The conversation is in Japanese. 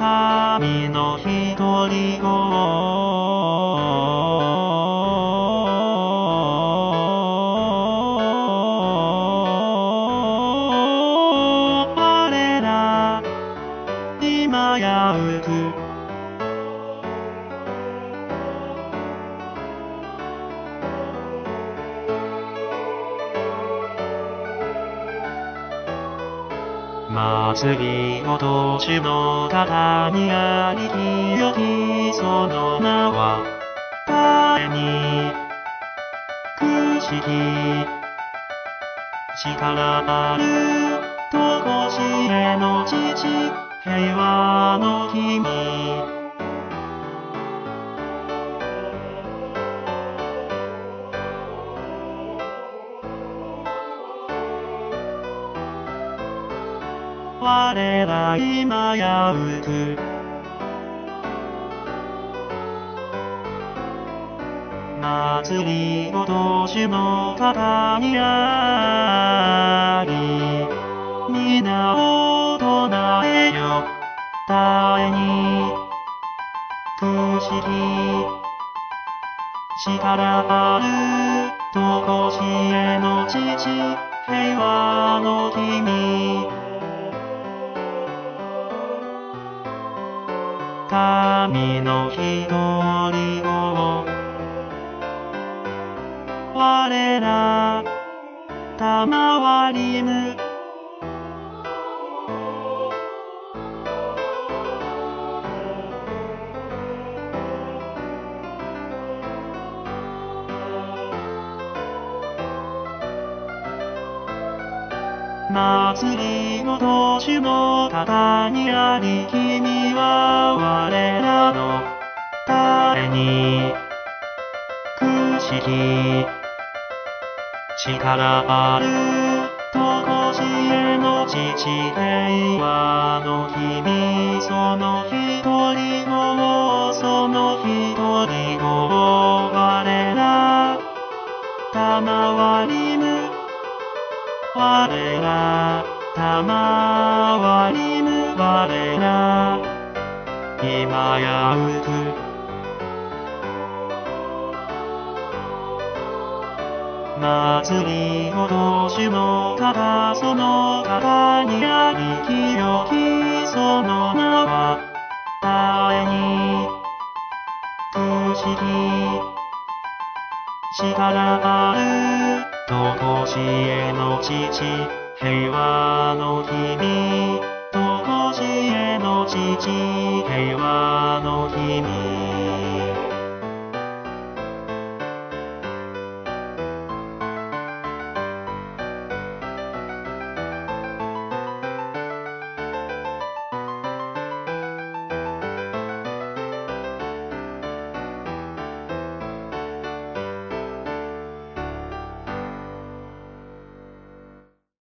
神の独り子我ら今やうく祭りごと主の方にあり清きその名は誰にくしき力あるとこしえの父平和の君我ら今やうく祭りごと主の方にあり皆を唱えよ誰にくしき力あるとこしえの父平和の君神の独り子我ら賜りぬ祭りごと主の方にあり君は我らの誰にくしき力あるとこしえの父平和の君その独り子その独り子我ら賜りぬ我ら賜りぬ我ら今やうく祭りごと主の方その方にあり清きその名は誰にくしき力あるとこしえの父平和の君とこしえの父平和の君